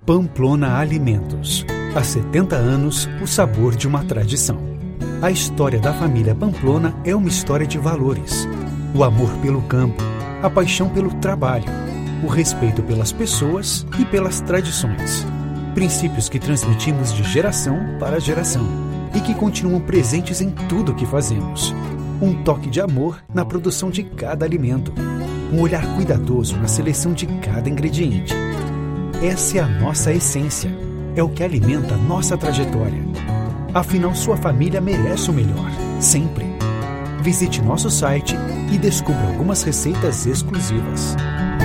Pamplona Alimentos. Há 70 anos, o sabor de uma tradição. A história da família Pamplona é uma história de valores. O amor pelo campo, a paixão pelo trabalho, o respeito pelas pessoas e pelas tradições. Princípios que transmitimos de geração para geração e que continuam presentes em tudo o que fazemos. Um toque de amor na produção de cada alimento. Um olhar cuidadoso na seleção de cada ingrediente. Essa é a nossa essência. É o que alimenta nossa trajetória. Afinal, sua família merece o melhor, sempre. Visite nosso site e descubra algumas receitas exclusivas.